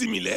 simile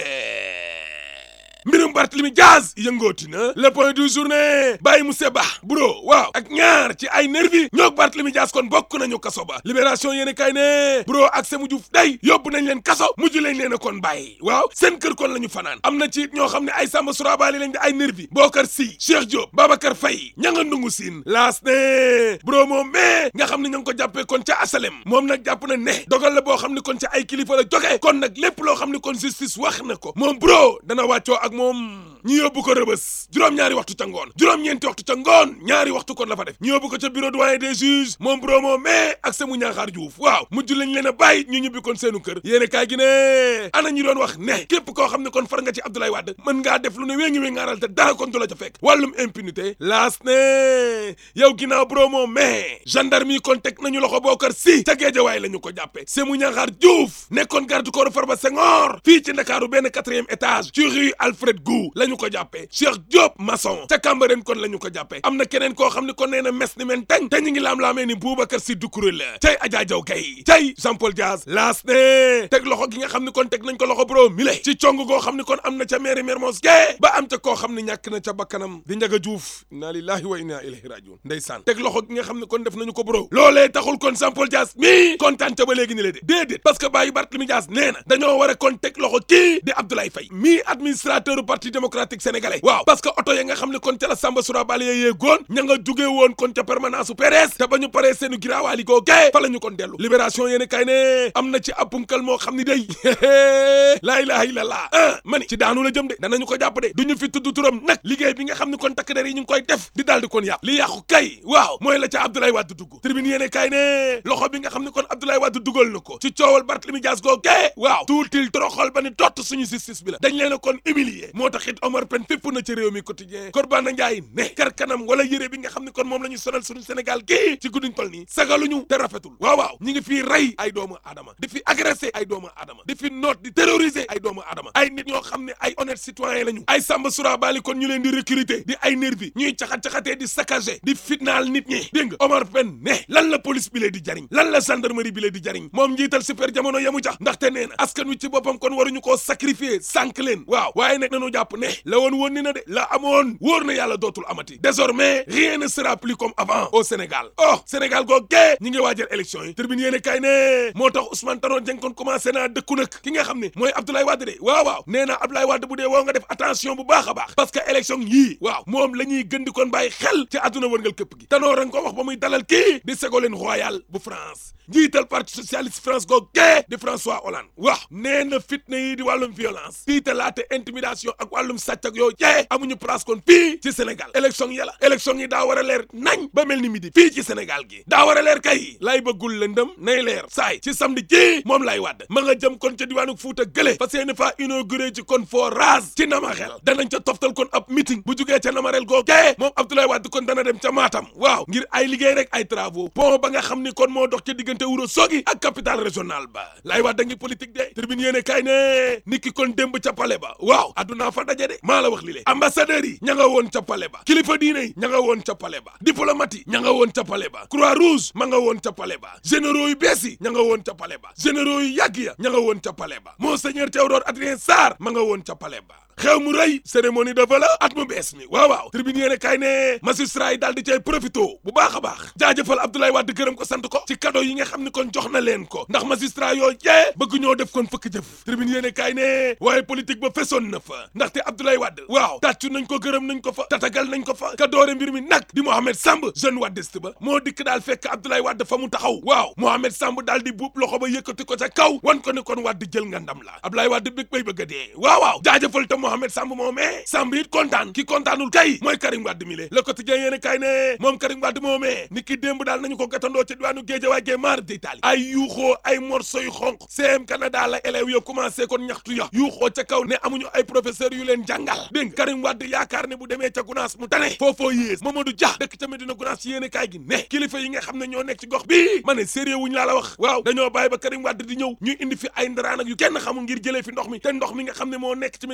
mbirum Barthélémy Dias yëngooti na le point du journée bàyyi mu seba bro waaw ak ñaar ci ay nervi ñoog Barthélémy Dias kon bokk nañu kaso ba libération yéeni kay ne bro ak Sémou Diouf day yóbbu nañ leen kaso mujj lañ leen a kon bàyyi waaw seen kër kon la ñu fanaan am na ci ñoo xam ne ay Samba Sourabali lañ di ay nervi Bokar Sy Cheikh Diop Babacar Faye ña nga ndungu siin laas ne bro moom mais nga xam ne ña ngi ko jàppee kon ca asalem moom nag jàpp na ne dogal la boo xam ne kon ca ay kilifa la jógee kon nag lépp loo xam ne kon justice wax na ko moom bro dana wàccoo ak moom ñi yóbbu ko rëbës juróom-ñaari waxtu ca ngoon juróom-ñeenti waxtu ca ngoon ñaari waxtu kon la fa def ñi yóbbu ko ca bureau doyen des juges moom bro moom mais ak Sémou Niakhar Diouf waaw mujj lañ leen a bàyyi ñu ñibbi kon seenu kër yéene kaay gi ne ana ñi doon wax ne képp koo xam ne kon far nga ci Abdoulaye Wade mën ngaa def lu ne wéngi wéngaaral te dara kon du la ca fekk wàllum impunité laas ne yow ginnaaw bro moom mais gendarme yi kon teg nañu loxo Bokar Sy ca Géejawaay la ñu ko jàppe Sémou Niakhar Diouf nekkoon garde corps Farba Senghor fii ci Ndakaaru benn 4e étage ci rue Alfred Gou la ñu ko jàppe Cheikh Diop maçon ca Cambérène kon la ñu ko jàppe am na keneen koo xam ne kon nee na mes ni men tañ te ñu ngi laam-laamee ni Boubacar Sy Doucouré la cay Adja Diaw Gaye cay Jean Paul Diaz laas ne teg loxo gi nga xam ne kon teg nañ ko loxo bro mile ci cong goo xam ne kon am na ca mairie Mermoz Gueye ba am ca koo xam ne ñàkk na ca bakkanam di Ndiaga Diouf inna lillahi wa inna ilayhi rajiun ndeysaan teg loxo gi nga xam ne kon def nañu ko bro loolee taxul kon Jean Paul Diaz mi kontaan ca ba léegi ni la de déedéet parce que bàyyi Barthélémy Diaz nee na dañoo war a kon teg loxo kii di Abdoulaye Faye mi administrateur parti démocratique sénégalais waaw parce que oto ya nga xam ne kon ca la Samba Sourabali yee góon ña nga jugee woon kon ca permanence su PDS te ba ñu paree seenu giraawaali goo gee fa la ñu kon dellu libération yéene kay ne am na ci apunkal moo xam ni day laa ilaha illallah mani ci daanu la jëm de danañu ko jàpp de du ñu fi tudd turam nag liggéey bi nga xam ne kon takk der yi ñu ngi koy def di daal di kon yàq li yàqu kay waaw mooy la ca Abdoulaye Wade dugg tribune yéene kay ne loxo bi nga xam ne kon Abdoulaye Wade dugal na ko ci coowal Barthélémy Dias goo gee waaw tuutil toroxol ba ni dott suñu justice bi la dañ leen a kon humilier moo tax it Omar Pène fépp na ci réew mi quotidien Korbana Ndiaye ne kar kanam wala yére bi nga xam ne kon moom la ñu sonal suñu Sénégal gii ci gudduñ tol nii sagaluñu te rafetul waaw waaw ñi ngi fii rey ay doomu aadama di fi agressé ay doomu aadama di fi noot di terroriser ay doomu aadama ay nit ñoo xam ne ay honnête citoyen lañu ay Samba Sourabali kon ñu leen di recruter di ay nervi ñuy caxat-caxatee di saccager di fitnaal nit ñi dégg nga Omar Pène ne lan la police bi lee di jariñ lan la gendarmerie bi lee di jariñ moom njiital super jamono yamu jax ndaxte nee na askan wi ci boppam kon waruñu koo sacrifier sànk leen waaw waaye nag nañu jàpp ne la woon ni na de la amoon wóor na yàlla dootul amati désormais rien ne sera plus comme avant au Sénégal Sénégal goo gee ñi ngi waajal élection yi tribune yéene kay ne moo tax Ousmane Tanor Dieng kon commencé naa dëkku nag ki nga xam ne mooy Abdoulaye Wade de waaw nee na Abdoulaye Wade bu dee woo nga def attention bu baax a baax parce que élection yii waaw moom la ñuy gën di kon bàyyi xel ci àdduna wërngal këpp gi Tanor a nga ko wax ba muy dalal kii di Ségolène Royal bu France njiital parti socialiste France goo gee di François Hollande waaw nee na fitna yi di wàllum violence tiitalaate intimidation ak wàllum sàcc ak yooyu jee amuñu place kon fii ci Sénégal élection yi daa war a leer nañ ba mel ni midi fii ci Sénégal gi daa war a leer kay lay bëggul lëndëm nay leer saay ci samedi ji moom lay wàdd ma nga jëm kon ca diwaanu Fuuta gële fas yéene faa inauguré ci kon forage ci Namaxel danañ ca toftal kon ab meeting bu jugee ca Namarel googee moom Abdoulaye Wade kon dana dem ca Matam waaw ngir ay liggéey rek ay travaux pont ba nga xam ni kon moo dox ca diggante Wuro Sogi ak capitale régionale ba lay wàdd ngi politique de tribune yéene kay ne niki kon démb ca palais ba waaw addunaa fa daje de maa la wax li le ambassadeurs yi ña nga woon ca palais ba kilifa diine yi ña nga woon ca palais ba diplomate yi ña nga woon ca palais ba croix rouge ma nga woon ca palais ba généraux yu bees yi ña nga woon ca palais ba généraux yu yàgg ya ña nga woon ca palais ba monseigneur Théodore Adrien Sarr ma nga woon ca palais ba xew mu rëy cérémonie de vœux at mu bees mi waaw tribune yéene kay ne magistrat yi daal di cay profito bu baax a baax jaajëfal Abdoulaye Wade gërëm ko sant ko ci cadeau yi nga xam ni kon jox na leen ko ndax magistrat yoo jee bëgg ñoo def kon fëkk jëf tribune yéene kay ne waaye politique ba fesoon na fa ndaxte Abdoulaye Wade waaw tàccu nañ ko gërëm nañ ko fa tatagal nañ ko fa ka doore mbir mi nag di Mohamed Samb jeune wadiste ba moo dikk daal fekk Abdoulaye Wade fa mu taxaw waaw Mohamed Samb daal di buub loxo ba yëkkati ko ca kaw wan ko ni kon Wade jël nga ndam la Abdoulaye Wade bég bay bëgg a dee waaw jaajëfal te Mohamed Samb moomee Samb it kontaan ki kontaanul kay mooy Karim Wade mi le Le Quotidien yéene kay ne moom Karim Wade moomee ni ki démb daal nañu ko gàttandoo ci diwaanu Guédiawaye gee maar d'Italie ay yuuxoo ay morceau yu xonq CM Canada la élèves yo commencé kon ñaxtu ya yuuxoo ca kaw ne amuñu ay professeurs yu leen jàngal dégg Karim Wade yaakaar ne bu demee ca Gunaas mu tane foofoo yées Mamadou Dia dëkk ca Medina Gunaas yéene kaay gi ne kilifa yi nga xam ne ñoo nekk ci gox bi ma ne sérieux wuñu laa la wax waaw dañoo bàyyi ba Karim Wade di ñëw ñu indi fi ay ndaraan ak yu kenn xamul ngir jëlee fi ndox mi te ndox mi nga xam ne moo nekk ci Medina Gunaas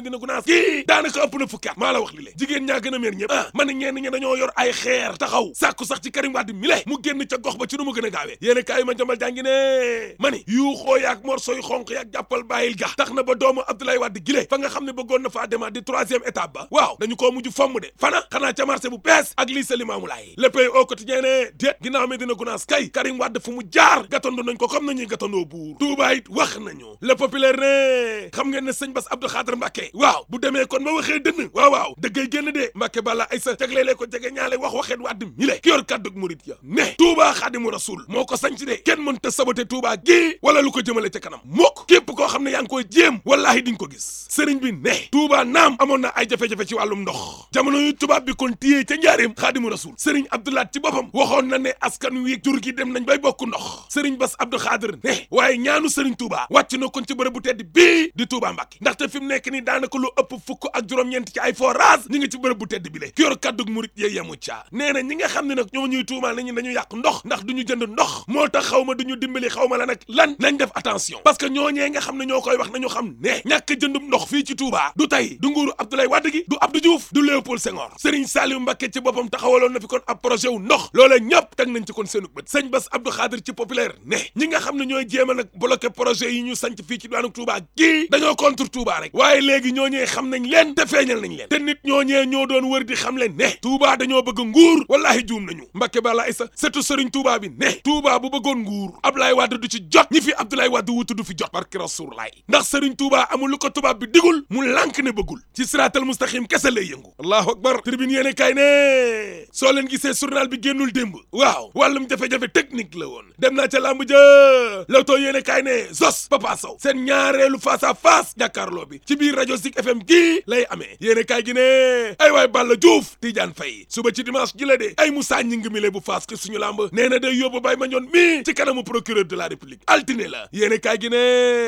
kii daanaka ëpp na fukki at maa la wax li le jigéen ñaa gën a meer ñëpp ah man ñenn ñi dañoo yor ay xeer taxaw sàkku sax ci Karim Wade mi le mu génn ca gox ba ci nu mu gën a gaawee yéen kaay ma jambal jàngi ne ma ni yuuxoo yaak morso yu xonq yaak jàppal bàyyil ga tax na ba doomu Abdoulaye Wade gile fa nga xam ne bëggoon na faa demaat di 3e étape ba waaw dañu koo mujj fomm de fana xanaa ca marché bu bees ak lycée Limamoulaye Le Pays au quotidien ne déet ginnaaw Medina Gounass kay Karim Wade fu mu jaar gàttandu nañ ko comme nañuy gàttandoo buur Touba it wax nañu Le Populaire ne xam ngeen ne sëñ Bass Abdou Khadre Mbacké waaw bu demee kon ma waxee dënn waaw dëggay génn de Mbacké Balla Aïssa jagleelee ko jege ñaale wax waxeet Wade mi le ki yor kàddug murit ya ne Touba Xaadimu Rasuul moo ko sañc de kenn mënta saboté Touba gi wala lu ko jëmale ca kanam mukk képp koo xam ne yaa ngi koy jéem wallaahi diñ ko gis sëriñ bi ne Touba naam amoon na ay jafe-jafe ci wàllum ndox jamono yu tubaab bi kon téyee ca njaareem Xaadimu Rasuul sëriñ Abdoulaat ci boppam waxoon na ne askan wi jur gi dem nañ bay bokk ndox sëriñ Bass Abdou Khadre ne waaye ñaanu sëriñ Touba wàcc na kon ci bërëb bu tedd bii di Touba Mbacké ndaxte fi mu nekk nii daanaka lu ëpp fukk ak juróom-ñeent ci ay forage ñi ngi ci bërëb bu tedd bi le ki yor kàddug murit yee yamu ca nee na ñi nga xam ne nag ñoo ñuy tuumaal nañu dañu yàq ndox ndax duñu jënd ndox moo tax xaw ma duñu dimbali xaw ma la nag lan nañ def attention parce que ñooñee nga xam ne ñoo koy wax nañu xam ne ñàkk jëndum ndox fii ci Touba du tey du nguuru Abdoulaye Wade gi du Abdou Diouf du Léopold Senghor Serigne Saliou Mbacké ci boppam taxawaloon na fi kon ab projet wu ndox loolee ñëpp teg nañ ci kon seenu bët sëñ Bass Abdou Khadre ci Populaire ne ñi nga xam ne ñooy jéem a nag bloqué projet yi ñu sanc fii ci daanu Touba gii dañoo contre Touba rek waaye léegi ñooñee xam nañ leen te feeñal nañ leen te nit ñooñee ñoo doon wër di xam leen ne Touba dañoo bëgg nguur wallahi juum nañu Mbacké Balla Aïssa surtout Serigne Touba bi ne Touba bu bëggoon nguur Abdoulaye Wade du ci jot ñi fi Abdoulaye Wade wutu du fi jot barki Rasulullah ndax Serigne Touba amul lu ko tubaab bi digul mu lànk ne bëggul ci siraatal mustaqim kese lay yëngu allahu akbar tribune yéene kay ne soo leen gisee journal bi génnul démb waaw wàllum jafe-jafe technique la woon dem naa ca làmb ja Leewtoo yéene kay ne Zos Papa Sow seen ñaareelu face à face jàkkaarloo bi ci biir rajo Zik FM gii lay amee yéene kay gi ne ay waay Balla Diouf Tidiane Faye suba ci dimanche ji la de ay Moussa Gningue mi le bu faas ki suñu làmb nee na day yóbbu Baye Mandione mi ci kanamu procureur de la République altine la yéene kay gi ne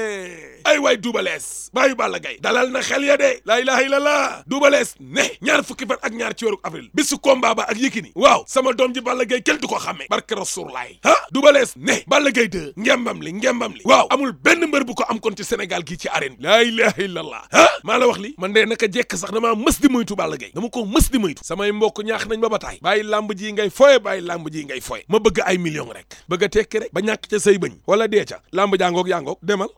ay waay Double Less baayu Balla Gaye dalal na xel ya de laa ilaha illallah Double Less ne ñaar fukki fan ak ñaar ci weeru avril bisu combat ba ak Yékini waaw sama doom ji Balla Gaye kenn du ko xàmme barke Rasulullah Double Less ne Balla Gaye 2 ngembam li waaw amul benn mbër bu ko am kon ci Sénégal gii ci arène bi laa ilaha illallah maa la wax li man de naka jekk sax damaa mës di moytu Balla Gaye dama ko mës di moytu samay mbokk ñaax nañ ba bataay bàyyi làmb ji ngay foye ma bëgg ay millions rek bëgg a tekki rek ba ñàkk ca say bëñ wala dee ca làmb jàngoog demal